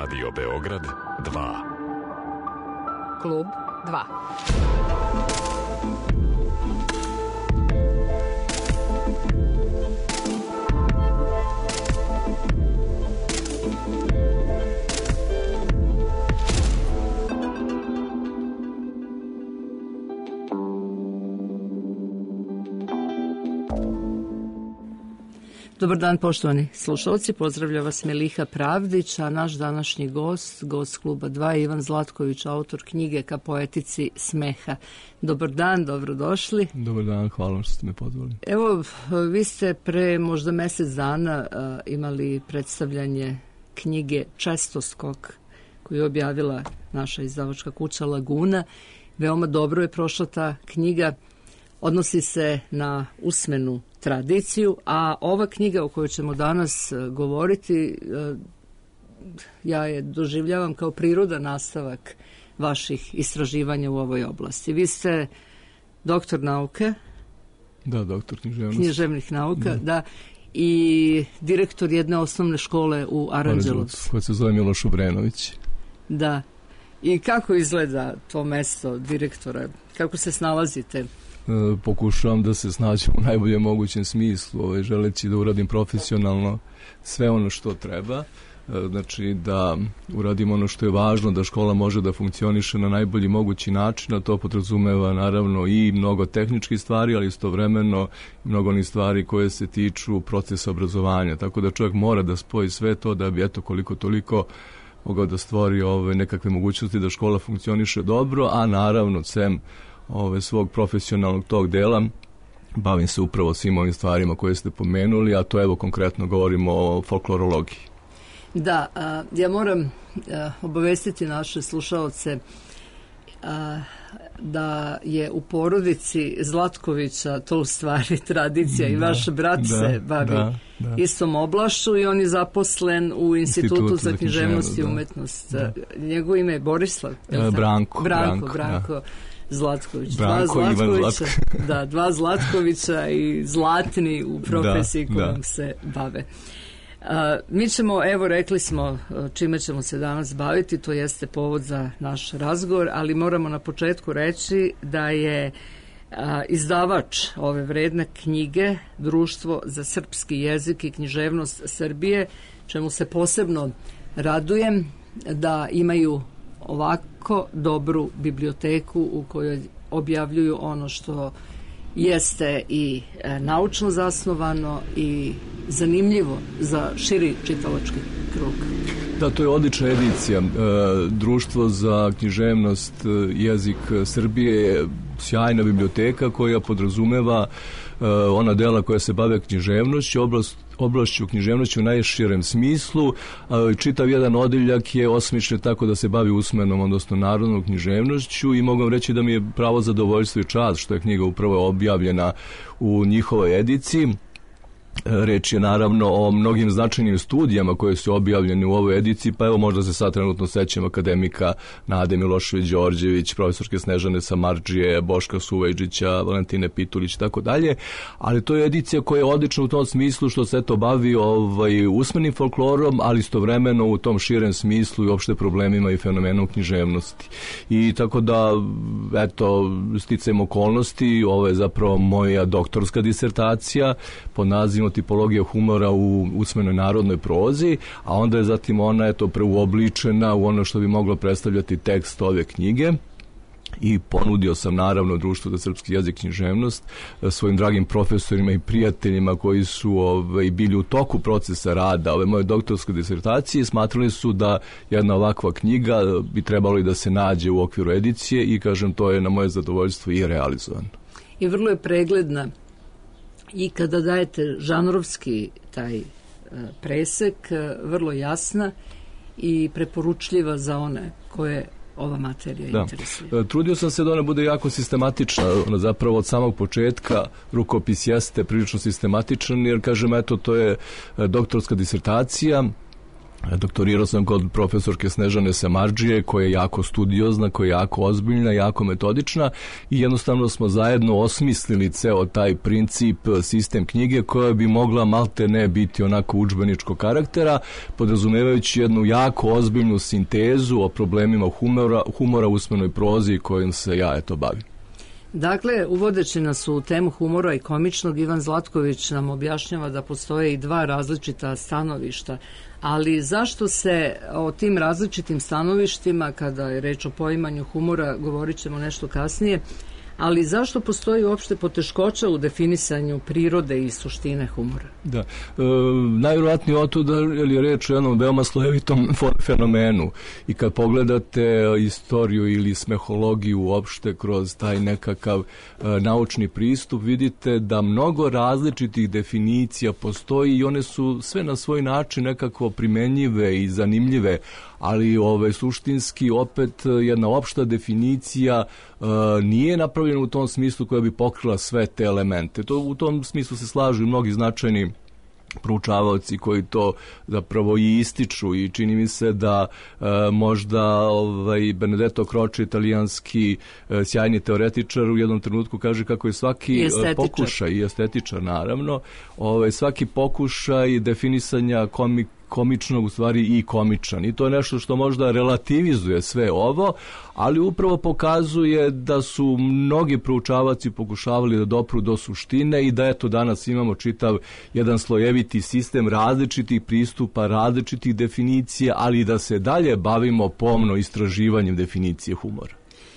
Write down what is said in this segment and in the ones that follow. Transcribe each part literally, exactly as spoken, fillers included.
Radio Beograd dva. Klub dva. Dobar dan, poštovani slušalci, pozdravlja vas Meliha Pravdić, a naš današnji gost, gost Kluba dva je Ivan Zlatković, autor knjige Ka poetici smeha. Dobar dan, dobrodošli. Dobar dan, hvala što ste me pozvali. Evo, vi ste pre možda mesec dana a, imali predstavljanje knjige Čestoskok, koju je objavila naša izdavačka kuća Laguna. Veoma dobro je prošla ta knjiga, odnosi se na usmenu tradiciju, a ova knjiga o kojoj ćemo danas govoriti, ja je doživljavam kao prirodan nastavak vaših istraživanja u ovoj oblasti. Vi ste doktor nauke. Da, doktor književnosti. Književnih nauka, da. da. I direktor jedne osnovne škole u Aranđelovcu. Koja se zove Miloš Obrenović. Da. I kako izgleda to mesto direktora? Kako se snalazite? Pokušavam da se snađem u najboljem mogućem smislu, ovaj, želeći da uradim profesionalno sve ono što treba, znači da uradim ono što je važno, da škola može da funkcioniše na najbolji mogući način, a to podrazumeva naravno i mnogo tehničkih stvari, ali istovremeno i mnogo onih stvari koje se tiču procesa obrazovanja, tako da čovjek mora da spoji sve to da bi eto koliko toliko mogao da stvori ove nekakve mogućnosti da škola funkcioniše dobro, a naravno sem ove svog profesionalnog tog dela bavim se upravo svim ovim stvarima koje ste pomenuli, a to evo konkretno govorimo o folklorologiji. Da, a, ja moram a, obavestiti naše slušaoce a, da je u porodici Zlatkovića to u stvari tradicija, da, i vaš brat da, se bavi da, da. istom oblašću i on je zaposlen u Institutu, Institutu za književnost i umetnost. Da. Njegovo ime je Borislav? E, Branko. Branko, Branko. Branko. Da. Zlatković, Branko, dva Zlatkovića, Zlatko. da, dva Zlatkovića i zlatni u profesiji da, kojom da. se bave. A, mi ćemo, evo rekli smo čime ćemo se danas baviti, to jeste povod za naš razgovor, ali moramo na početku reći da je a, izdavač ove vredne knjige Društvo za srpski jezik i književnost Srbije, čemu se posebno radujem da imaju ovako dobru biblioteku u kojoj objavljuju ono što jeste i e, naučno zasnovano i zanimljivo za širi čitalački krug. Da, to je odlična edicija. E, Društvo za književnost jezik Srbije je sjajna biblioteka koja podrazumeva e, ona dela koja se bave književnošću, oblast oblašću književnošću u najširem smislu. Čitav jedan odeljak je osmišljen tako da se bavi usmenom, odnosno narodnom književnošću, i mogu vam reći da mi je pravo zadovoljstvo i čast što je knjiga upravo objavljena u njihovoj ediciji. Reč je naravno o mnogim značajnim studijama koje su objavljene u ovoj ediciji, pa evo možda se sad trenutno sećam akademika Nade Milošević-Đorđević, profesorke Snežane Samardžije, Boška Suvejđića, Valentine Pitulić i tako dalje, ali to je edicija koja je odlična u tom smislu što se to bavi ovaj, usmenim folklorom, ali istovremeno u tom širem smislu i opšte problemima i fenomenom književnosti. I tako da, eto, sticajem okolnosti, ovo je zapravo moja doktorska disertacija pod nazivom tipologija humora u usmenoj narodnoj prozi, a onda je zatim ona eto preuobličena u ono što bi moglo predstavljati tekst ove knjige. I ponudio sam naravno Društvo za srpski jezik i književnost svojim dragim profesorima i prijateljima koji su ovaj, bili u toku procesa rada ove moje doktorske disertacije i smatrali su da jedna ovakva knjiga bi trebalo i da se nađe u okviru edicije i kažem to je na moje zadovoljstvo i realizovano. I vrlo je pregledna. I kada dajete žanrovski taj presek, vrlo jasna i preporučljiva za one koje ova materija da. interesuje. Trudio sam se da ona bude jako sistematična. Ona zapravo od samog početka rukopis jeste prilično sistematičan, jer kažem, eto, to je doktorska disertacija Doktorirao sam kod profesorke Snežane Samardžije, koja je jako studiozna, koja je jako ozbiljna, jako metodična i jednostavno smo zajedno osmislili ceo taj princip, sistem knjige koja bi mogla malte ne biti onako udžbeničkog karaktera, podrazumevajući jednu jako ozbiljnu sintezu o problemima humora, humora u usmenoj prozi kojim se ja eto bavim. Dakle, uvodeći nas u temu humora i komičnog, Ivan Zlatković nam objašnjava da postoje i dva različita stanovišta. Ali zašto se o tim različitim stanovištima, kada je reč o poimanju humora, govorit ćemo nešto kasnije, ali zašto postoji uopšte poteškoća u definisanju prirode i suštine humora? Da, e, najvjerojatnije o to da je reč o jednom veoma slojevitom fenomenu i kad pogledate istoriju ili smehologiju uopšte kroz taj nekakav e, naučni pristup, vidite da mnogo različitih definicija postoji i one su sve na svoj način nekako primenjive i zanimljive, ali ove, suštinski opet jedna opšta definicija e, nije napravljena u tom smislu koja bi pokrila sve te elemente. To, u tom smislu se slažu i mnogi značajni proučavaoci koji to zapravo i ističu i čini mi se da e, možda ovaj, Benedetto Croce, italijanski e, sjajni teoretičar, u jednom trenutku kaže kako je svaki I pokušaj, i estetičar naravno, ovaj, svaki pokušaj definisanja komik komičnog u stvari i komičan. I to je nešto što možda relativizuje sve ovo, ali upravo pokazuje da su mnogi proučavaci pokušavali da dopru do suštine i da eto danas imamo čitav jedan slojeviti sistem različitih pristupa, različitih definicija, ali da se dalje bavimo pomno istraživanjem definicije humora.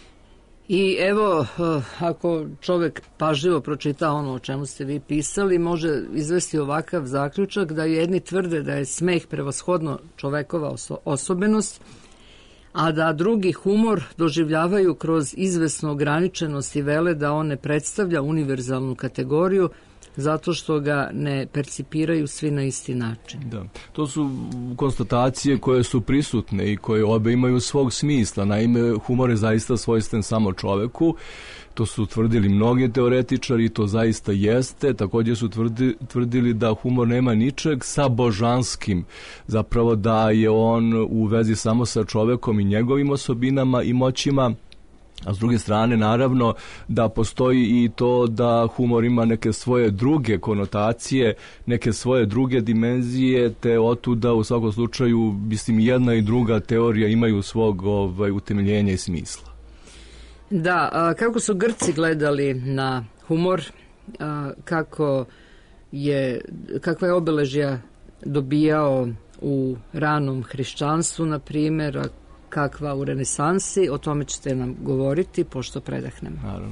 I evo, ako čovjek pažljivo pročita ono o čemu ste vi pisali, može izvesti ovakav zaključak da jedni tvrde da je smeh prevashodno čovekova osobenost, a da drugi humor doživljavaju kroz izvesnu ograničenost i vele da on ne predstavlja univerzalnu kategoriju zato što ga ne percipiraju svi na isti način. Da, to su konstatacije koje su prisutne i koje obe imaju svog smisla. Naime, humor je zaista svojstven samo čoveku. To su tvrdili mnogi teoretičari i to zaista jeste. Također su tvrdi, tvrdili da humor nema ničeg sa božanskim. Zapravo da je on u vezi samo sa čovekom i njegovim osobinama i moćima. A s druge strane, naravno, da postoji i to da humor ima neke svoje druge konotacije, neke svoje druge dimenzije, te otuda u svakom slučaju, mislim, jedna i druga teorija imaju svog ovaj, utemeljenja i smisla. Da, a kako su Grci gledali na humor, a, kako je, kakva je obeležja dobijao u ranom hrišćanstvu, na primjer, kakva u renesansi, o tome ćete nam govoriti pošto predahnemo. Naravno.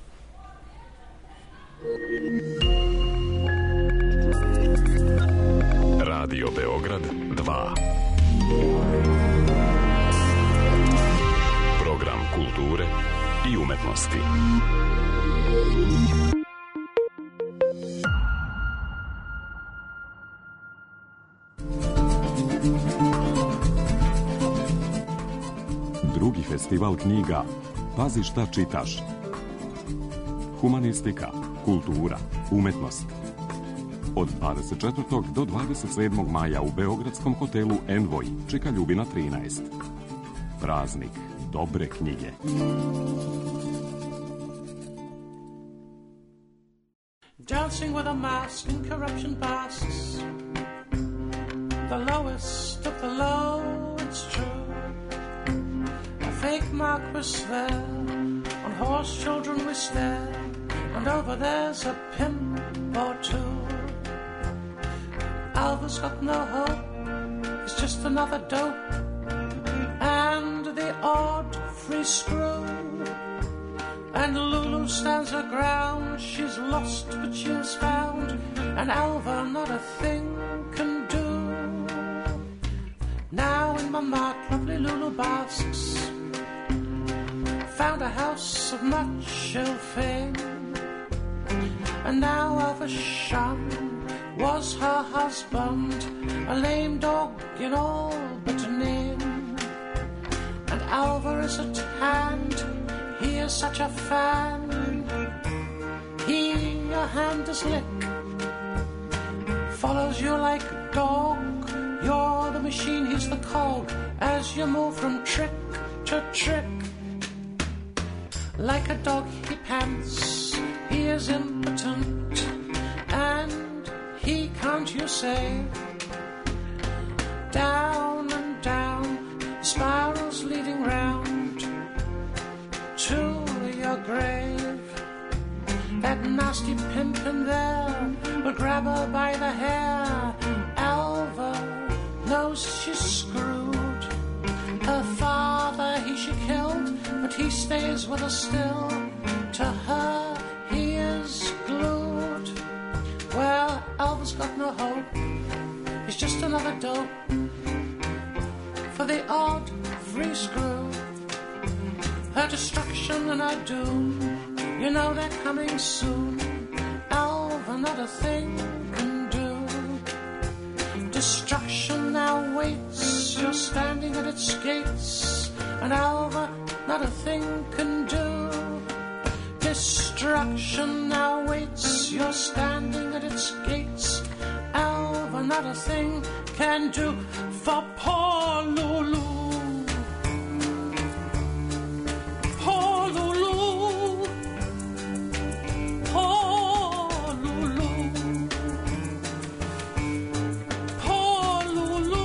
Radio Beograd dva. Program kulture i umetnosti. Drugi festival knjiga Pazi šta čitaš. Humanistika, kultura, umetnost. Od dvadeset četvrtog do dvadeset sedmog maja u beogradskom hotelu Envoy, Čika Ljubina trinaest. Praznik dobre knjige. Dancing with a mask and corruption passes. The lowest of the low, it's true. Fake Mark was there, on horse children we stare, and over there's a pimp or two. Alva's got no hope, he's just another dope, and the odd free screw. And Lulu stands her ground, she's lost but she is found, and Alva not a thing can do. Now in my mart, lovely Lulu basks, found a house of much ill fame, and now Alva Shum was her husband, a lame dog in all but a name. And Alva is at hand, he is such a fan, he a hand does lick, follows you like a dog, You're the machine, he's the cog, as you move from trick to trick. Like a dog he pants, he is impotent, and he can't, you say. Down and down, spirals leading round to your grave. That nasty pimp in there will grab her by the hair. Alva knows she's screwed. Her father he she killed, but he stays with her still. To her he is glued. Well, Alva's got no hope. He's just another dope for the odd free screw. Her destruction and her doom, you know they're coming soon. Alva, not a thing can do. Destruction now waits, you're standing at its gates. And Alva, not a thing can do. Destruction now waits, you're standing at its gates. Alva, not a thing can do for poor Lulu. Poor Lulu. Poor Lulu. Poor Lulu.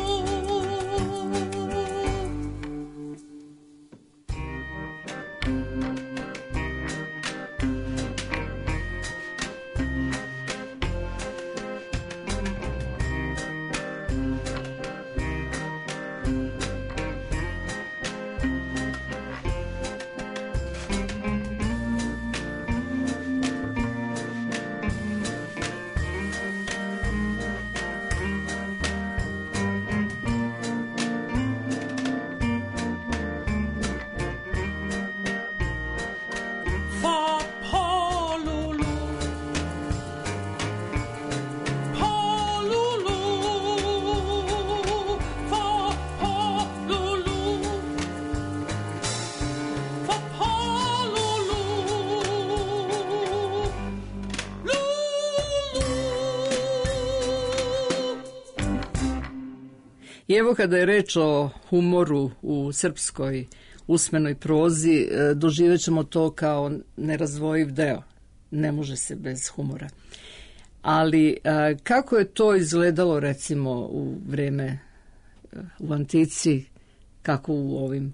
I evo kada je reč o humoru u srpskoj usmenoj prozi, doživjet ćemo to kao nerazvojiv deo. Ne može se bez humora. Ali kako je to izgledalo recimo u vreme, u antici, kako u ovim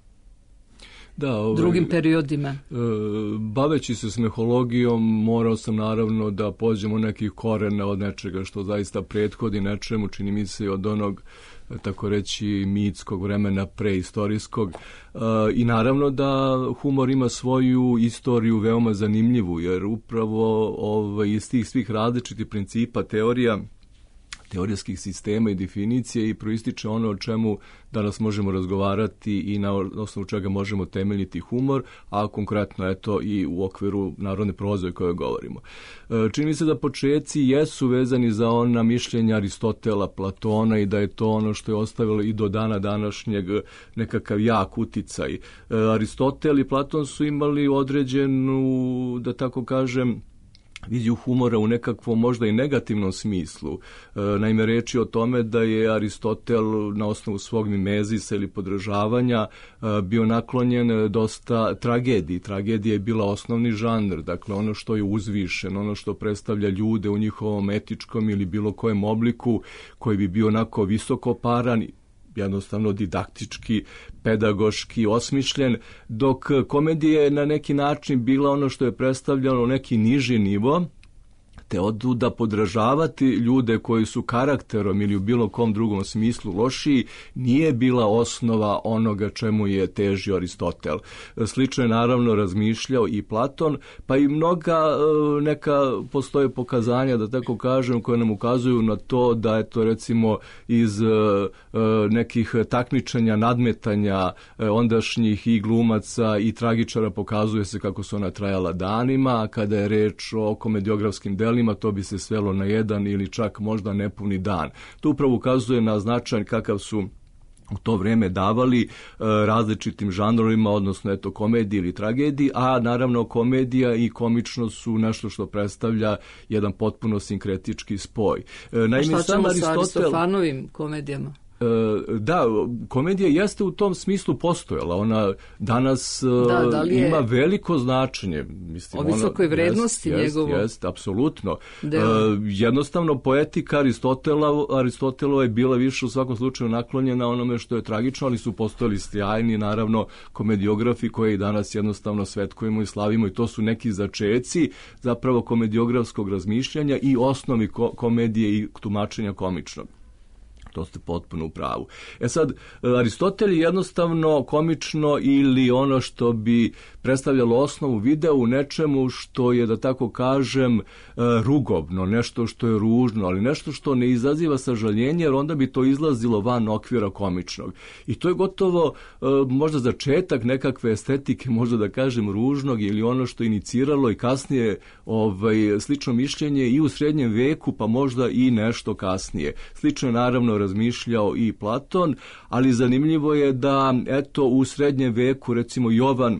Da, ovaj, drugim periodima? E, baveći se smehologijom, morao sam naravno da pođemo nekih korena od nečega što zaista prethodi nečemu, čini mi se od onog, tako reći, mitskog vremena preistorijskog. E, I naravno da humor ima svoju istoriju veoma zanimljivu, jer upravo ovaj, iz tih svih različitih principa, teorija, teorijskih sistema i definicije i proističe ono o čemu danas možemo razgovarati i na osnovu čega možemo temeljiti humor, a konkretno eto i u okviru narodne proze o kojoj govorimo. Čini mi se da početci jesu vezani za ona mišljenja Aristotela, Platona i da je to ono što je ostavilo i do dana današnjeg nekakav jak uticaj. Aristotel i Platon su imali određenu, da tako kažem, viziju humora u nekakvom možda i negativnom smislu. E, naime, reči o tome da je Aristotel na osnovu svog mimezisa ili podržavanja e, bio naklonjen dosta tragediji. Tragedija je bila osnovni žanr, dakle ono što je uzvišeno, ono što predstavlja ljude u njihovom etičkom ili bilo kojem obliku koji bi bio onako visoko paran, jednostavno didaktički, pedagoški osmišljen, dok komedija je na neki način bila ono što je predstavljalo neki niži nivo, te oduda podražavati ljude koji su karakterom ili u bilo kom drugom smislu lošiji, nije bila osnova onoga čemu je težio Aristotel. Slično je naravno razmišljao i Platon, pa i mnoga neka postoje pokazanja, da tako kažem, koje nam ukazuju na to da je to recimo iz nekih takmičenja, nadmetanja ondašnjih i glumaca i tragičara pokazuje se kako su ona trajala danima, a kada je reč o komediografskim delima, to bi se svelo na jedan ili čak možda nepuni dan. To upravo ukazuje na značaj kakav su u to vrijeme davali e, različitim žanrovima, odnosno eto komediji ili tragediji, a naravno komedija i komičnost su nešto što predstavlja jedan potpuno sinkretički spoj. E, naime, a šta ćemo Aristotel... sa Aristofanovim komedijama? Da, komedija jeste u tom smislu postojala. Ona danas da, da je... ima veliko značenje. Mislim, o visokoj ona, vrednosti jest, njegovo. Jest, jest, apsolutno. Uh, jednostavno, poetika Aristotela, Aristotelova je bila više u svakom slučaju naklonjena onome što je tragično, ali su postojali sjajni, naravno, komediografi koje i danas jednostavno svetkujemo i slavimo, i to su neki začeci zapravo komediografskog razmišljanja i osnovi ko- komedije i tumačenja komičnog. To ste potpuno u pravu. E sad, Aristotel je jednostavno komično ili ono što bi predstavljalo osnovu videa u nečemu što je, da tako kažem, rugobno, nešto što je ružno, ali nešto što ne izaziva sažaljenje, jer onda bi to izlazilo van okvira komičnog. I to je gotovo možda začetak nekakve estetike, možda da kažem ružnog, ili ono što je iniciralo i kasnije ovaj, slično mišljenje i u srednjem veku, pa možda i nešto kasnije. Slično je naravno razmišljao i Platon, ali zanimljivo je da eto u srednjem veku recimo Jovan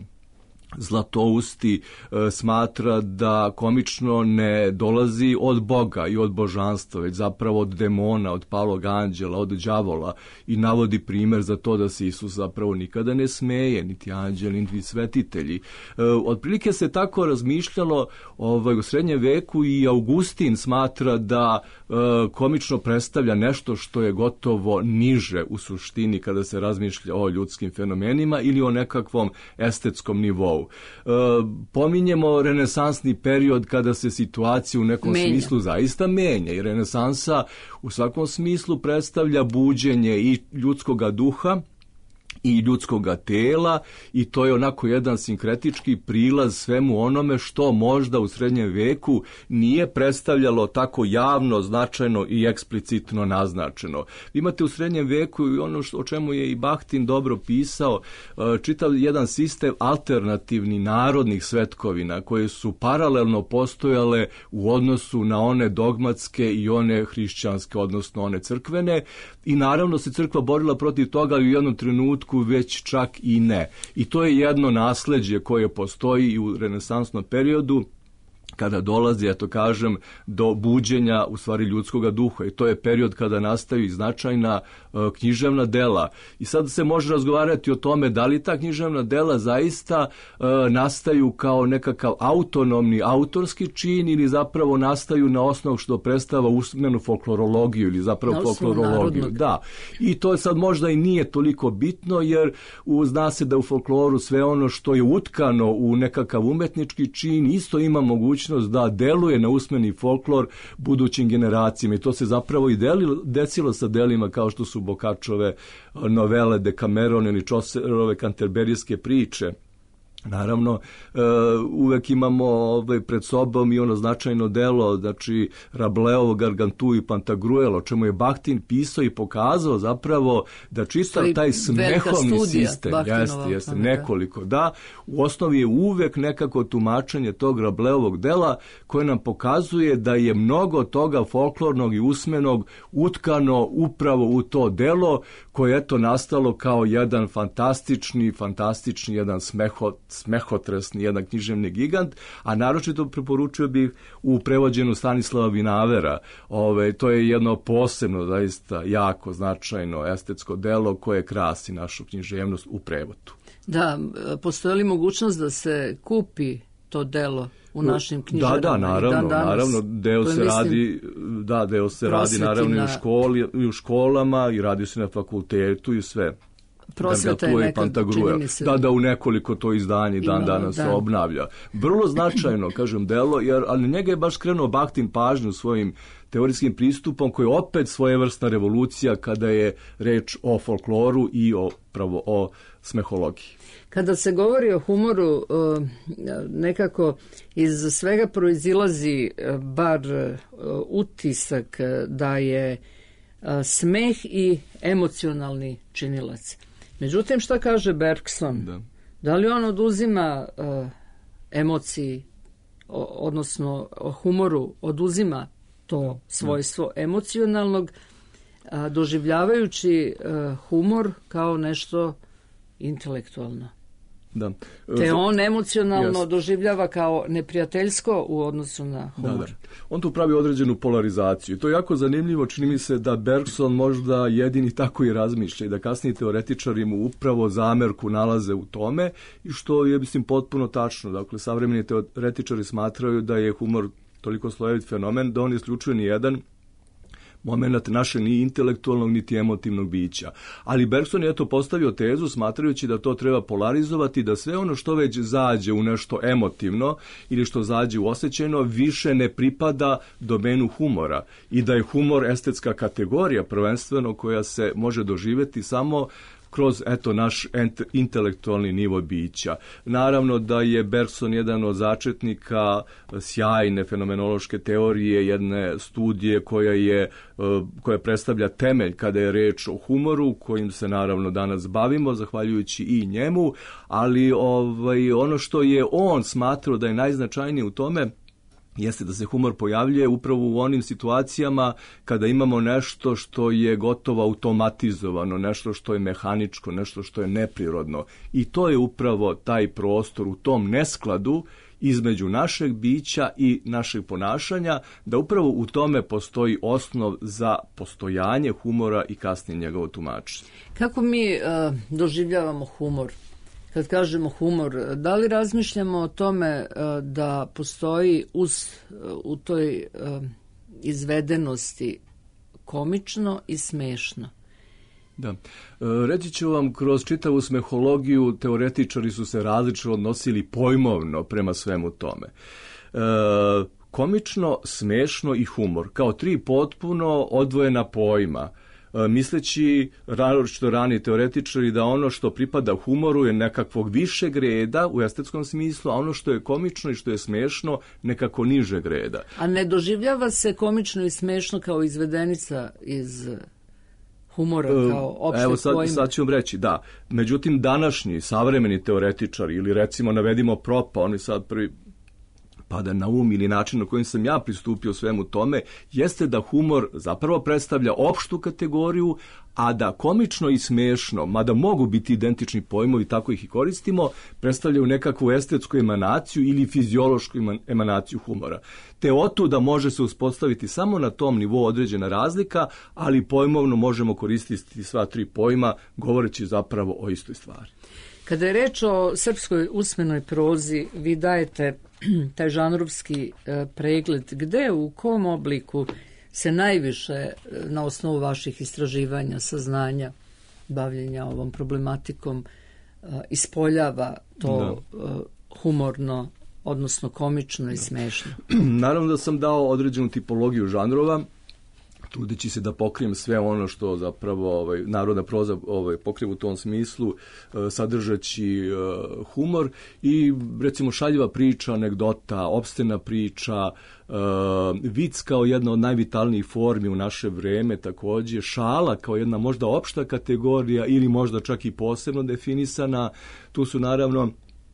Zlatousti e, smatra da komično ne dolazi od Boga i od božanstva, već zapravo od demona, od palog anđela, od đavola, i navodi primer za to da se Isus zapravo nikada ne smeje, niti anđeli, niti svetitelji. E, otprilike se tako razmišljalo ovaj, u srednjem veku, i Augustin smatra da e, komično predstavlja nešto što je gotovo niže u suštini kada se razmišlja o ljudskim fenomenima ili o nekakvom estetskom nivou. E, pominjemo renesansni period kada se situacija u nekom menja. smislu zaista menja, i renesansa u svakom smislu predstavlja buđenje i ljudskoga duha i ljudskoga tela, i to je onako jedan sinkretički prilaz svemu onome što možda u srednjem veku nije predstavljalo tako javno, značajno i eksplicitno naznačeno. Imate u srednjem veku i ono što, o čemu je i Bakhtin dobro pisao, čitav jedan sistem alternativni narodnih svetkovina koje su paralelno postojale u odnosu na one dogmatske i one hrišćanske, odnosno one crkvene, i naravno se crkva borila protiv toga, ali u jednom trenutku već čak i ne. I to je jedno nasleđe koje postoji i u renesansnom periodu, kada dolazi, eto kažem, do buđenja u stvari ljudskoga duha, i to je period kada nastaju značajna e, književna dela. I sad se može razgovarati o tome da li ta književna dela zaista e, nastaju kao nekakav autonomni autorski čin, ili zapravo nastaju na osnovu što predstava usmenu folklorologiju ili zapravo folklorologiju. Da. I to sad možda i nije toliko bitno, jer u, zna se da u folkloru sve ono što je utkano u nekakav umetnički čin isto ima mogućnost da deluje na usmeni folklor budućim generacijama, i to se zapravo i delilo, desilo sa delima kao što su Boccaccioove novele Decameron ili Chaucerove kanterberijske priče. Naravno, e, uvek imamo ovaj, pred sobom i ono značajno delo, znači Rabeleovo Gargantua i Pantagruel, o čemu je Bakhtin pisao i pokazao zapravo da čitav taj smehovni sistem, jeste, jeste, nekoliko, da, u osnovi je uvek nekako tumačenje tog Rabeleovog dela koje nam pokazuje da je mnogo toga folklornog i usmenog utkano upravo u to delo, koje je eto nastalo kao jedan fantastični, fantastični, jedan smeho smehotresni, jedan književni gigant, a naročito preporučio bih u prevođenu Stanislava Vinavera. Ove, to je jedno posebno, zaista jako značajno estetsko delo koje krasi našu književnost u prevodu. Da, postoji li mogućnost da se kupi to delo u našim knjižarama? Da, da, naravno, danas, naravno, deo se radi, da, deo se radi naravno i u školi, i u školama, i radi se na fakultetu i sve. Prosveta je nekad, čini mi se. Da, da, u nekoliko to izdanje dan danas se obnavlja. Vrlo značajno, kažem, delo, jer, ali njega je baš skrenuo Bakhtin pažnju svojim teorijskim pristupom, koji je opet svojevrsna revolucija kada je reč o folkloru i o, pravo, o smehologiji. Kada se govori o humoru, nekako iz svega proizilazi bar utisak da je smeh i emocionalni činilac. Međutim, šta kaže Bergson? Da, da li on oduzima uh, emociji, o, odnosno o humoru, oduzima to svojstvo emocionalnog, a, doživljavajući a, humor kao nešto intelektualno. Da. Te on emocionalno yes. doživljava kao neprijateljsko u odnosu na humor. Da, da. On tu pravi određenu polarizaciju. To je jako zanimljivo, čini mi se da Bergson možda jedini tako i razmišlja i da kasniji teoretičari mu upravo zamerku nalaze u tome i što je, mislim, potpuno tačno. Dakle, savremeni teoretičari smatraju da je humor toliko slojevit fenomen da on isključuje ni jedan moment naše ni intelektualnog niti emotivnog bića. Ali Bergson je eto postavio tezu smatrajući da to treba polarizovati, da sve ono što već zađe u nešto emotivno ili što zađe u osjećajno više ne pripada domenu humora i da je humor estetska kategorija prvenstveno koja se može doživjeti samo kroz eto naš ent, intelektualni nivo bića. Naravno da je Bergson jedan od začetnika sjajne fenomenološke teorije, jedne studije koja je koja predstavlja temelj kada je reč o humoru, kojim se naravno danas bavimo zahvaljujući i njemu, ali ovaj ono što je on smatrao da je najznačajnije u tome jeste da se humor pojavljuje upravo u onim situacijama kada imamo nešto što je gotovo automatizovano, nešto što je mehaničko, nešto što je neprirodno. I to je upravo taj prostor u tom neskladu između našeg bića i našeg ponašanja, da upravo u tome postoji osnov za postojanje humora i kasnije njegovo tumačenje. Kako mi uh, doživljavamo humor? Kad kažemo humor, da li razmišljamo o tome da postoji uz, u toj izvedenosti komično i smešno? Da. Reći ću vam, kroz čitavu smehologiju teoretičari su se različno odnosili pojmovno prema svemu tome. E, komično, smešno i humor, kao tri potpuno odvojena pojma, misleći što rani teoretičari da ono što pripada humoru je nekakvog višeg reda u estetskom smislu, a ono što je komično i što je smešno nekako nižeg reda. A ne doživljava se komično i smešno kao izvedenica iz humora, kao opšte Evo sad, pojme? sad ću vam reći, da. Međutim, današnji savremeni teoretičari, ili recimo navedimo Propa, oni sad prvi pada na um ili način na kojim sam ja pristupio svemu tome, jeste da humor zapravo predstavlja opštu kategoriju, a da komično i smešno, mada mogu biti identični pojmovi, tako ih i koristimo, predstavljaju nekakvu estetsku emanaciju ili fiziološku emanaciju humora. Te otuda može se uspostaviti samo na tom nivou određena razlika, ali pojmovno možemo koristiti sva tri pojma, govoreći zapravo o istoj stvari. Kada je reč o srpskoj usmenoj prozi, vi dajete taj žanrovski pregled. Gde, u kom obliku se najviše na osnovu vaših istraživanja, saznanja, bavljenja ovom problematikom ispoljava to da. humorno, odnosno komično i smešno? Naravno da sam dao određenu tipologiju žanrova, trudeći se da pokrijem sve ono što zapravo ovaj, narodna proza ovaj, pokriva u tom smislu, sadržaći uh, humor i recimo šaljiva priča, anegdota, opstena priča, uh, vic kao jedna od najvitalnijih formi u naše vreme, takođe šala kao jedna možda opšta kategorija ili možda čak i posebno definisana. Tu su naravno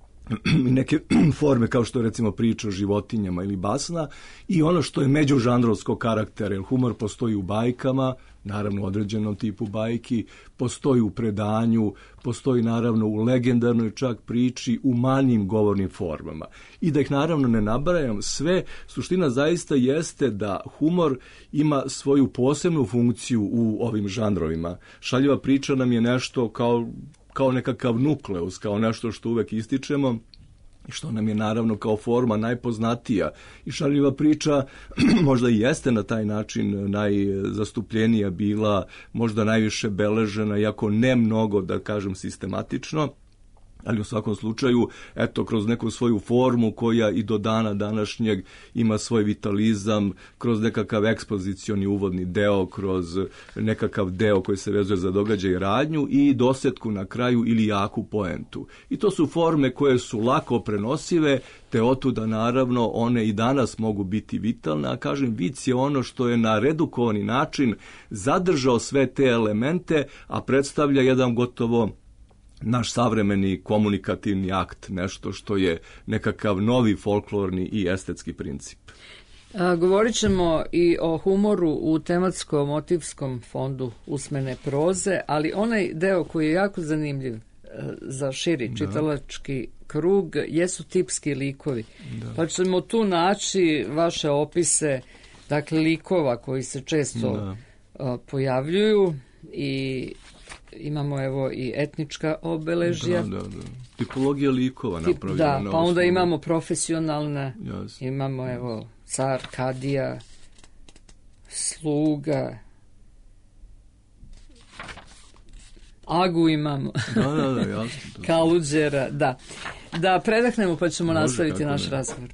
neke forme kao što je recimo priča o životinjama ili basna i ono što je međužanrovskog karaktera, jer humor postoji u bajkama, naravno u određenom tipu bajki, postoji u predanju, postoji naravno u legendarnoj čak priči, u manjim govornim formama. I da ih naravno ne nabrajam sve, suština zaista jeste da humor ima svoju posebnu funkciju u ovim žanrovima. Šaljiva priča nam je nešto kao kao nekakav nukleus, kao nešto što uvek ističemo i što nam je naravno kao forma najpoznatija. I šaljiva priča možda i jeste na taj način najzastupljenija bila, možda najviše beležena, iako ne mnogo, da kažem, sistematično, ali u svakom slučaju, eto, kroz neku svoju formu koja i do dana današnjeg ima svoj vitalizam, kroz nekakav ekspozicioni uvodni deo, kroz nekakav deo koji se vezuje za događaj i radnju i dosetku na kraju ili jaku poentu. I to su forme koje su lako prenosive, te otuda naravno one i danas mogu biti vitalne, a kažem, vic je ono što je na redukovani način zadržao sve te elemente, a predstavlja jedan gotovo naš savremeni komunikativni akt, nešto što je nekakav novi folklorni i estetski princip. A, govorit ćemo i o humoru u tematsko-motivskom fondu usmene proze, ali onaj deo koji je jako zanimljiv a, za širi čitalački krug jesu tipski likovi. Da. Pa ćemo tu naći vaše opise, dakle, likova koji se često a, pojavljuju i imamo evo i etnička obeležja. Da, da, da. Tipologija likova napravljena. Da, pa onda imamo profesionalne, yes. imamo evo car, kadija, sluga, agu imamo, da, da, da, jasno. kaluđera, da. Da predahnemo pa ćemo Može, nastaviti naš ne. razgovor.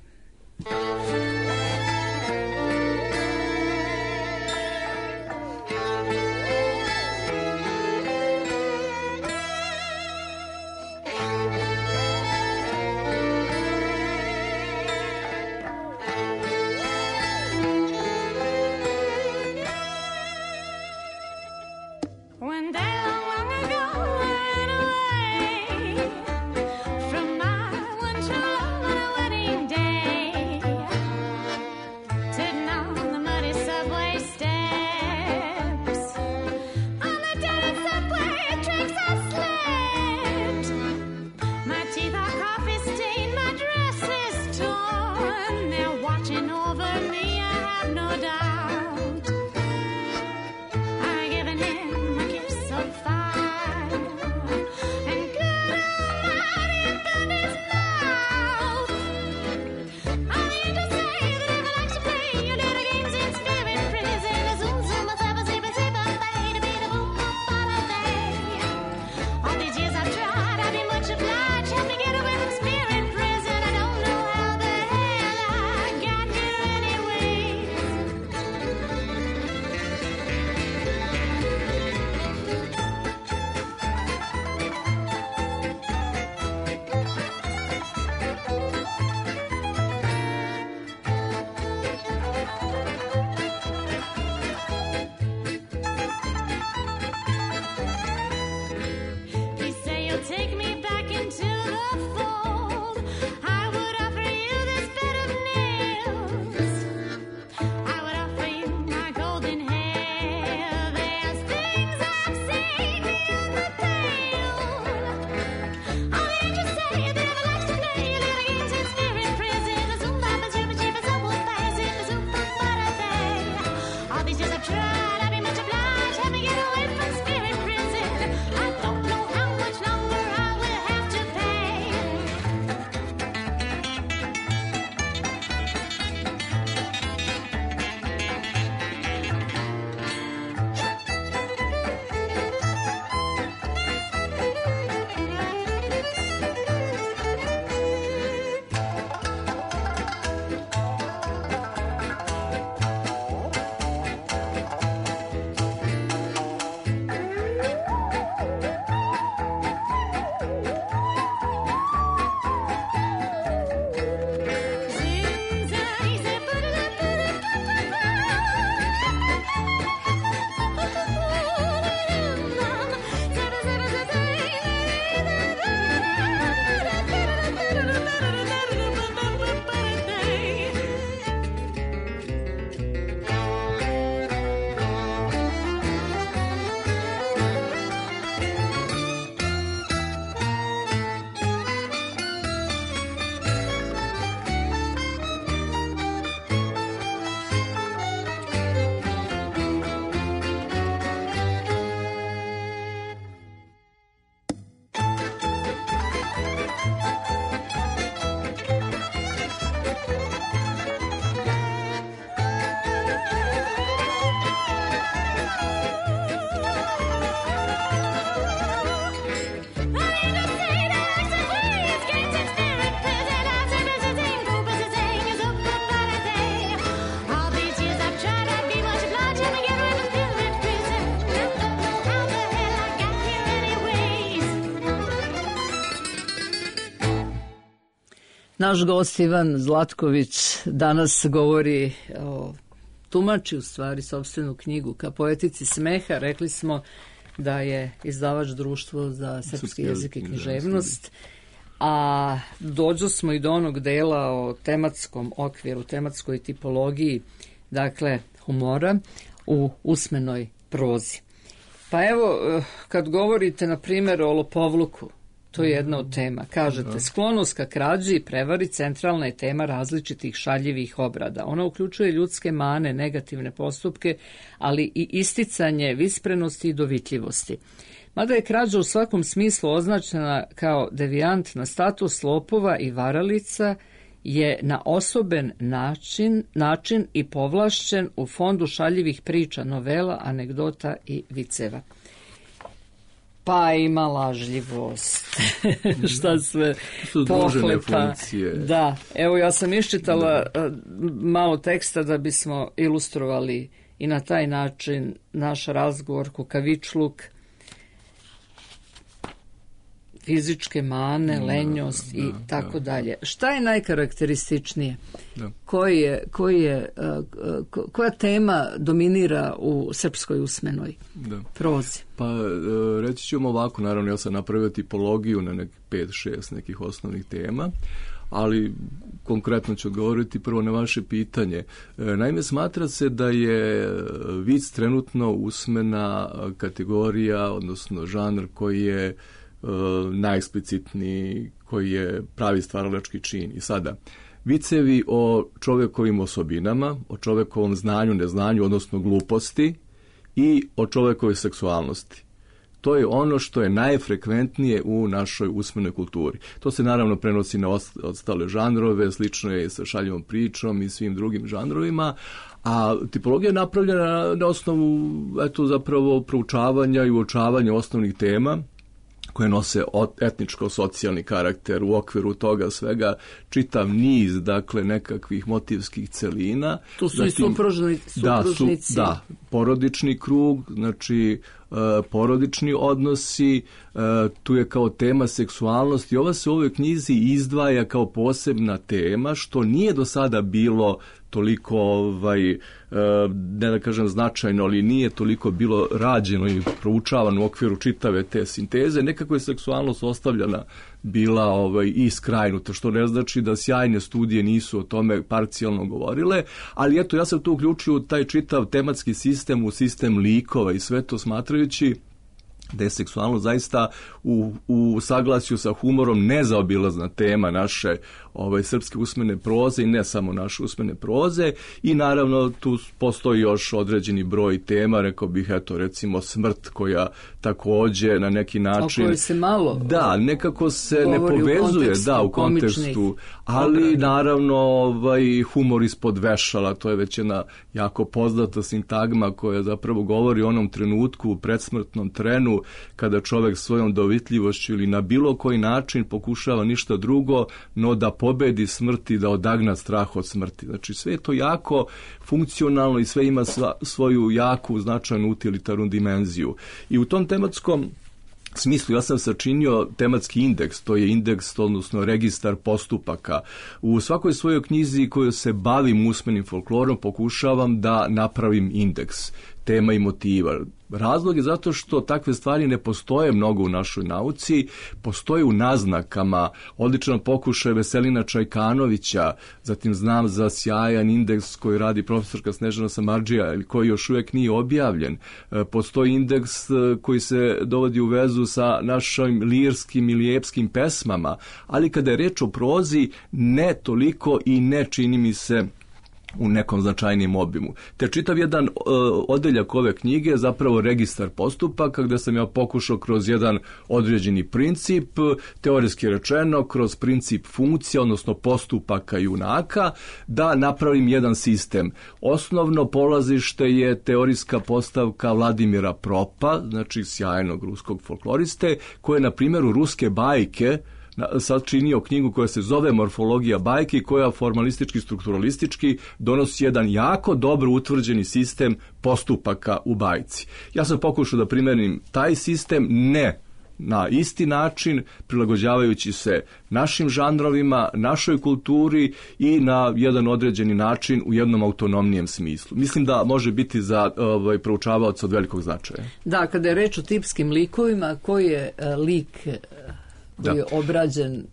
Naš gost Ivan Zlatković danas govori o tumači u stvari sopstvenu knjigu Ka poetici smeha. Rekli smo da je izdavač Društvo za srpski jezik i književnost, a dođo smo i do onog dela o tematskom okviru, tematskoj tipologiji, dakle humora u usmenoj prozi. Pa evo, kad govorite na primjer o lopovluku, to je jedna od tema. Kažete, sklonost ka krađi i prevari centralna je tema različitih šaljivih obrada. Ona uključuje ljudske mane, negativne postupke, ali i isticanje visprenosti i dovitljivosti. Mada je krađa u svakom smislu označena kao devijantna, status lopova i varalica je na osoben način, način i povlašćen u fondu šaljivih priča, novela, anegdota i viceva. Pa ima lažljivost, šta sve pohlepa. Da, evo ja sam iščitala da. malo teksta da bismo ilustrovali i na taj način naš razgovor, kukavičluk, fizičke mane, lenjost da, i da, tako da. dalje. Šta je najkarakterističnije? Da. Koji je, koji je, koja tema dominira u srpskoj usmenoj da. prozi? Pa reći ćemo ovako, naravno ja sam napravio tipologiju na nekih pet šest nekih osnovnih tema, ali konkretno ću odgovoriti prvo na vaše pitanje. Naime, smatra se da je vic trenutno usmena kategorija, odnosno žanr koji je najeksplicitniji, koji je pravi stvaralački čin. I sada, vicevi o čovekovim osobinama, o čovekovom znanju, neznanju, odnosno gluposti i o čovekovoj seksualnosti. To je ono što je najfrekventnije u našoj usmenoj kulturi. To se naravno prenosi na ostale žanrove, slično je i sa šaljivom pričom i svim drugim žanrovima, a tipologija je napravljena na osnovu eto, zapravo proučavanja i uočavanja osnovnih tema koje nose etničko-socijalni karakter, u okviru toga svega čitav niz, dakle, nekakvih motivskih celina. Tu su Zatim, i supružni, supružnici. Da, su, da, porodični krug, znači uh, porodični odnosi, uh, tu je kao tema seksualnost i ova se u ovoj knjizi izdvaja kao posebna tema, što nije do sada bilo toliko, ovaj, ne da kažem značajno, ali nije toliko bilo rađeno i proučavano u okviru čitave te sinteze. Nekako je seksualnost ostavljena bila ovaj, i skrajnuta, što ne znači da sjajne studije nisu o tome parcijalno govorile, ali eto, ja sam tu uključio taj čitav tematski sistem u sistem likova i sve to smatrajući da je seksualnost zaista u, u saglasju sa humorom nezaobilazna tema naše ovaj, srpske usmene proze i ne samo naše usmene proze i naravno tu postoji još određeni broj tema, rekao bih eto recimo smrt koja takođe na neki način... O kojoj se malo... Da, nekako se ne povezuje u da, u kontekstu, ali obrade. Naravno ovaj, humor ispod vešala, to je već jedna jako poznata sintagma koja zapravo govori o onom trenutku u predsmrtnom trenu kada čovek svojom dovitljivošću ili na bilo koji način pokušava ništa drugo, no da pobedi smrt i da odagna strah od smrti. Znači sve je to jako funkcionalno i sve ima sva, svoju jaku, značajnu utilitarnu dimenziju. I u tom tematskom smislu ja sam sačinio tematski indeks, to je indeks, odnosno registar postupaka. U svakoj svojoj knjizi koju se bavim usmenim folklorom pokušavam da napravim indeks tema i motiva. Razlog je zato što takve stvari ne postoje mnogo u našoj nauci, postoje u naznakama, odličan pokušaj Veselina Čajkanovića, zatim znam za sjajan indeks koji radi profesorka Snežana Samardžija, koji još uvijek nije objavljen. Postoji indeks koji se dovodi u vezu sa našim lirskim ili epskim pesmama, ali kada je reč o prozi, ne toliko i ne čini mi se u nekom značajnijem obimu. Te čitav jedan uh, odeljak ove knjige je zapravo registar postupaka gde sam ja pokušao kroz jedan određeni princip, teorijski rečeno, kroz princip funkcija, odnosno postupaka junaka, da napravim jedan sistem. Osnovno polazište je teorijska postavka Vladimira Propa, znači sjajnog ruskog folkloriste, koji je na primjeru ruske bajke sad činio knjigu koja se zove Morfologija bajke, koja formalistički, strukturalistički donosi jedan jako dobro utvrđeni sistem postupaka u bajci. Ja sam pokušao da primenim taj sistem, ne na isti način, prilagođavajući se našim žanrovima, našoj kulturi i na jedan određeni način u jednom autonomnijem smislu. Mislim da može biti za ovaj, proučavaoca od velikog značaja. Da, kada je reč o tipskim likovima, koji je lik koji je obrađen,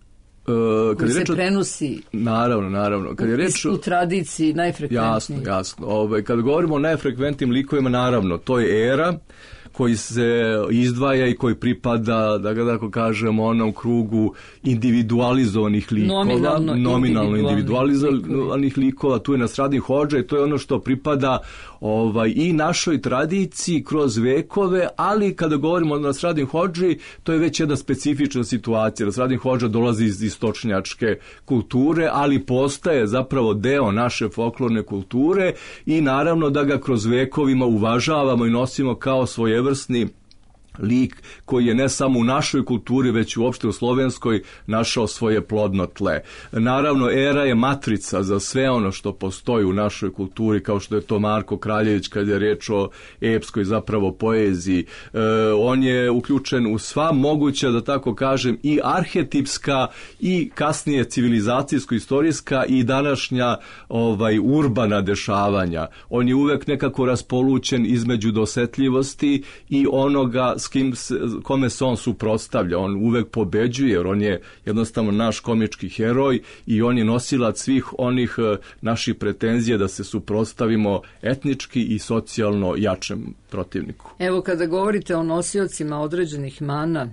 Uh, koji je se reč o, prenosi naravno, naravno. Kad je reč u tradiciji najfrekventniji. Jasno, jasno. Ove, kad govorimo o najfrekventnim likovima, naravno, to je era koji se izdvaja i koji pripada, da ga tako kažemo, onom krugu individualizovanih likova, nominalno, nominalno individualizovanih likova, tu je Nasreddin Hodža i to je ono što pripada ovaj, i našoj tradiciji kroz vekove, ali kada govorimo o Nasreddin Hodži, to je već jedna specifična situacija. Nasreddin Hodža dolazi iz istočnjačke kulture, ali postaje zapravo deo naše folklorne kulture i naravno da ga kroz vekovima uvažavamo i nosimo kao svojevrsni lik koji je ne samo u našoj kulturi, već uopšte u slovenskoj našao svoje plodno tle. Naravno, era je matrica za sve ono što postoji u našoj kulturi, kao što je to Marko Kraljević kad je riječ o epskoj zapravo poeziji. E, on je uključen u sva moguća, da tako kažem, i arhetipska i kasnije civilizacijsko-istorijska i današnja ovaj, urbana dešavanja. On je uvek nekako raspolućen između dosetljivosti i onoga s kim se, kome se on suprotstavlja. On uvek pobeđuje, jer on je jednostavno naš komički heroj i on je nosilac svih onih naših pretenzija da se suprotstavimo etnički i socijalno jačem protivniku. Evo, kada govorite o nosiocima određenih mana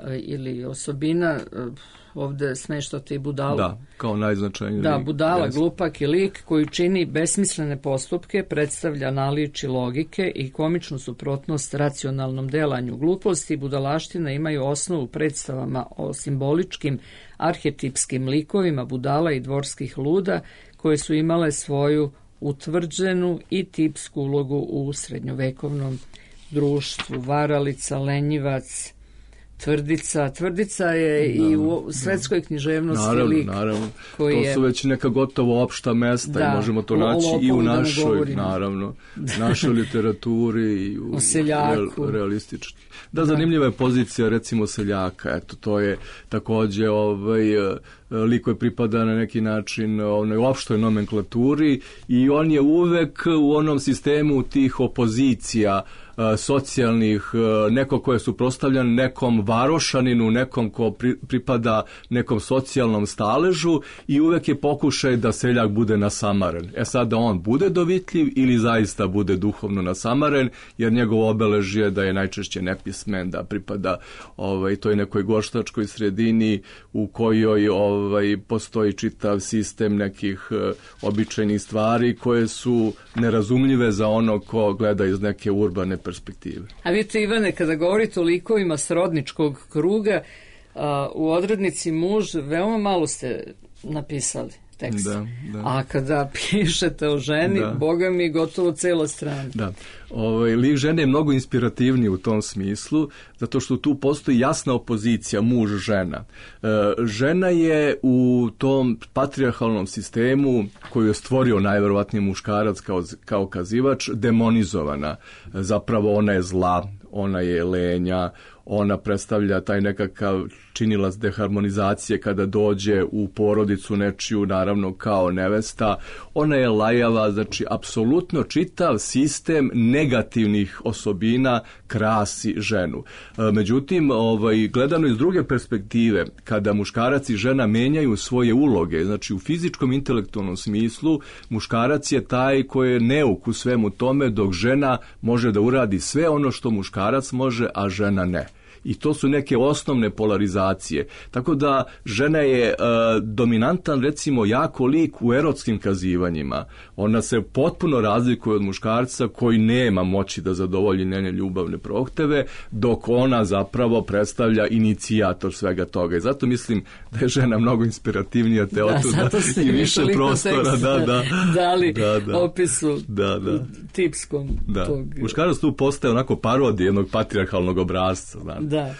ili osobina, ovde smeštate i budalu. Da, kao najznačajniji. Da, budala, yes. Glupak je lik koji čini besmislene postupke, predstavlja naličje logike i komičnu suprotnost racionalnom delanju. Gluposti i budalaština imaju osnovu predstavama o simboličkim arhetipskim likovima budala i dvorskih luda koje su imale svoju utvrđenu i tipsku ulogu u srednjovekovnom društvu. Varalica, lenjivac, Tvrdica. Tvrdica je da, i u svetskoj književnosti naravno, lik. Naravno, koji to je... su već neka gotovo opšta mesta da, i možemo to naći i u našoj, da naravno, našoj literaturi i u real, realistički. Da, zanimljiva je pozicija recimo seljaka. Eto, to je takođe ovaj, lik koji pripada na neki način onoj opštoj nomenklaturi i on je uvek u onom sistemu tih opozicija socijalnih, neko ko je suprotstavljan nekom varošaninu, nekom ko pri, pripada nekom socijalnom staležu i uvek je pokušaj da seljak bude nasamaren. E sad da on bude dovitljiv ili zaista bude duhovno nasamaren, jer njegovo obeležje je da je najčešće nepismen, da pripada ovaj, toj nekoj gorštačkoj sredini u kojoj ovaj, postoji čitav sistem nekih uh, običajnih stvari koje su nerazumljive za ono ko gleda iz neke urbane perspektive. A vidite, Ivane, kada govorite o likovima srodničkog kruga, a, u odrednici muž veoma malo ste napisali tekst. Da, da. A kada pišete o ženi, da. Boga mi, gotovo cela strana. Da. Ovaj, lik žene je mnogo inspirativniji u tom smislu, zato što tu postoji jasna opozicija muž-žena. E, žena je u tom patrijarhalnom sistemu koju je stvorio najverovatniji muškarac kao, kao kazivač, demonizovana. Zapravo ona je zla, ona je lenja, ona predstavlja taj nekakav činilac deharmonizacije kada dođe u porodicu nečiju, naravno kao nevesta. Ona je lajava, znači apsolutno čitav sistem negativnih osobina krasi ženu. Međutim, ovaj, gledano iz druge perspektive, kada muškarac i žena menjaju svoje uloge, znači u fizičkom intelektualnom smislu, muškarac je taj koji je neuk u svemu tome, dok žena može da uradi sve ono što muškarac može, a žena ne. I to su neke osnovne polarizacije. Tako da žena je e, dominantan, recimo, jako lik u erotskim kazivanjima. Ona se potpuno razlikuje od muškarca koji nema moći da zadovolji njene ljubavne prohteve, dok ona zapravo predstavlja inicijator svega toga. I zato mislim da je žena mnogo inspirativnija te otuda da, i više prostora. Da, da, dali da, da, opisu da, da. tipskom da. tog. Muškarac tu postaje onako parodija jednog patrijarhalnog obrazca. Znam. Da.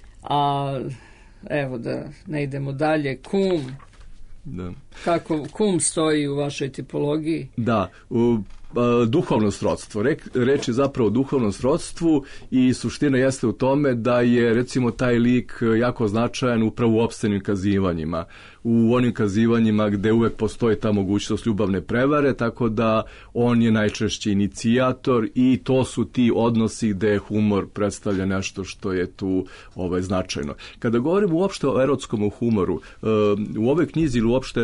A evo da ne idemo dalje, kum. Da. Kako kum stoji u vašoj tipologiji? Da, u, duhovno srodstvo. Reč je zapravo o duhovnom srodstvu i suština jeste u tome da je recimo taj lik jako značajan upravo u opstenim kazivanjima. U onim kazivanjima gde uvek postoji ta mogućnost ljubavne prevare, tako da on je najčešće inicijator i to su ti odnosi gde humor predstavlja nešto što je tu ovaj, značajno. Kada govorimo uopšte o erotskom humoru, u ovoj knjizi ili uopšte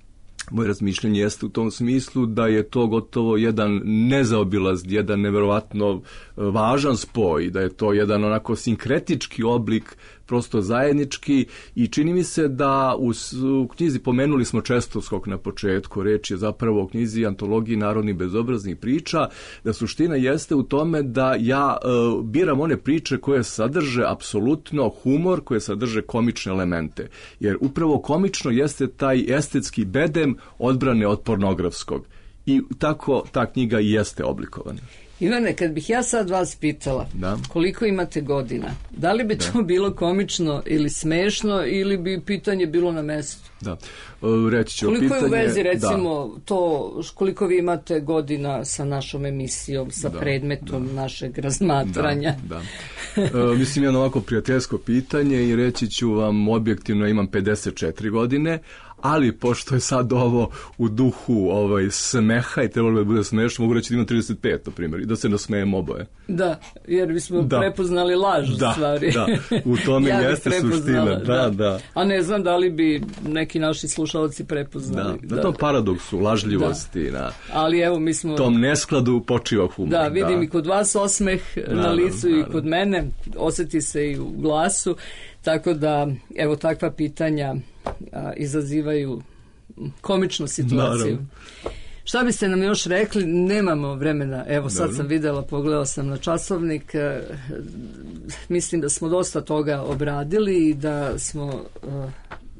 moje razmišljanje jeste u tom smislu da je to gotovo jedan nezaobilaz, jedan neverovatno važan spoj, da je to jedan onako sinkretički oblik, prosto zajednički i čini mi se da u, u knjizi pomenuli smo često skok na početku, reč je zapravo o knjizi antologiji narodnih bezobraznih priča, da suština jeste u tome da ja e, biram one priče koje sadrže apsolutno humor, koje sadrže komične elemente, jer upravo komično jeste taj estetski bedem odbrane od pornografskog i tako ta knjiga i jeste oblikovana. Ivane, kad bih ja sad vas pitala da. koliko imate godina, da li bi da. to bilo komično ili smešno ili bi pitanje bilo na mestu? Da, reći ću koliko pitanje... je u vezi, recimo, da. to koliko vi imate godina sa našom emisijom, sa da, predmetom da. našeg razmatranja? Da, da. E, mislim, jedno ovako prijateljsko pitanje i reći ću vam objektivno imam pedeset četiri godine, ali pošto je sad ovo u duhu ovaj, smeha i trebalo da bude smešno, mogu reći da imam trideset pet, na primjer, i da se nasmejemo oboje. Da, jer bismo da. prepoznali laž, da, u stvari. Da, u tome ja jeste suština. Da, da, da. A ne znam da li bi neki naši slušalci prepoznali. Da, na tom paradoksu, lažljivosti, da. na ali evo, mi smo... tom neskladu počiva humor. Da, vidim da. i kod vas osmeh naravno, na licu naravno. i kod mene, osjeti se i u glasu, tako da, evo, takva pitanja a, izazivaju komičnu situaciju. Naravno. Šta biste nam još rekli? Nemamo vremena. Evo, sad Dobro. sam videla, pogledala sam na časovnik. E, mislim da smo dosta toga obradili i da smo, e,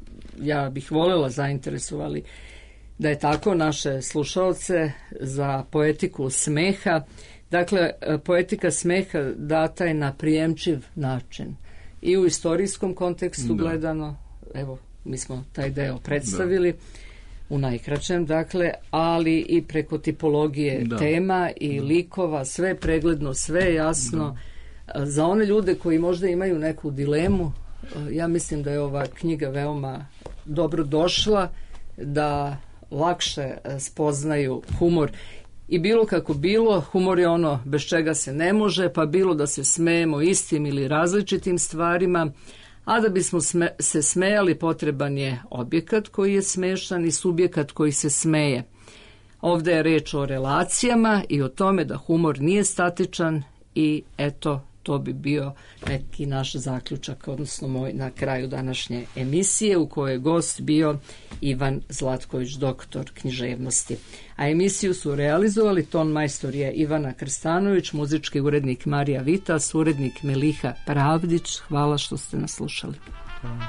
ja bih voljela, zainteresovali da je tako naše slušaoce za poetiku smeha. Dakle, poetika smeha data je na prijemčiv način. I u istorijskom kontekstu da. gledano, evo, mi smo taj deo predstavili, da. u najkraćem, dakle, ali i preko tipologije da. tema i da. likova, sve pregledno, sve jasno. Da. Za one ljude koji možda imaju neku dilemu, ja mislim da je ova knjiga veoma dobro došla, da lakše spoznaju humor. I bilo kako bilo, humor je ono bez čega se ne može, pa bilo da se smejemo istim ili različitim stvarima, a da bismo sme, se smejali potreban je objekat koji je smešan i subjekat koji se smeje. Ovdje je reč o relacijama i o tome da humor nije statičan i eto, to bi bio neki naš zaključak, odnosno moj na kraju današnje emisije u kojoj je gost bio Ivan Zlatković, doktor književnosti. A emisiju su realizovali ton majstor je Ivana Krstanović, muzički urednik Marija Vitas, urednik Meliha Pravdić. Hvala što ste nas slušali. Hvala.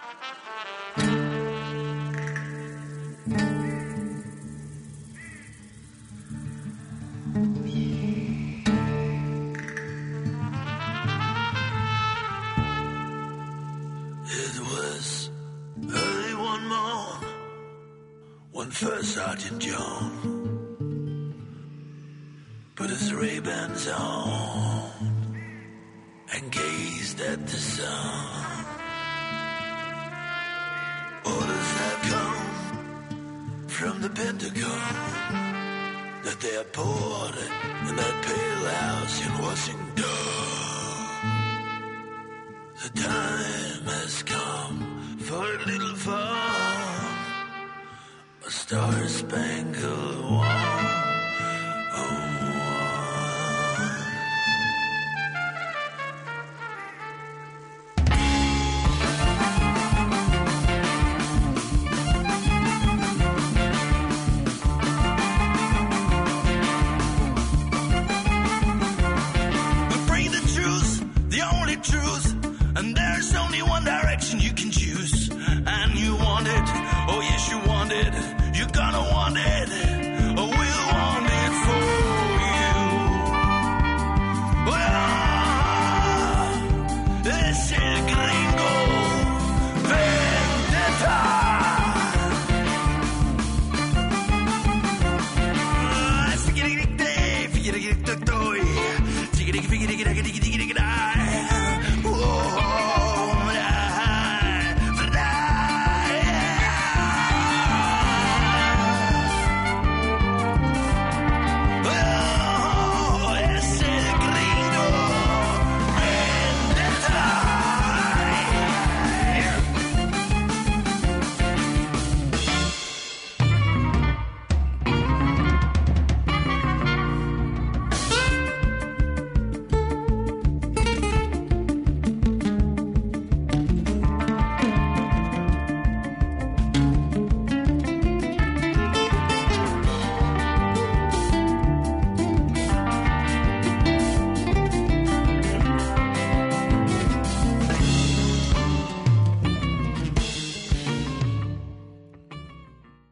When first Sergeant John put his Ray-Bans on and gazed at the sun, orders have come from the Pentagon that they are poured in that pale house in Washington. The time has come for a little fun, a star-spangled one.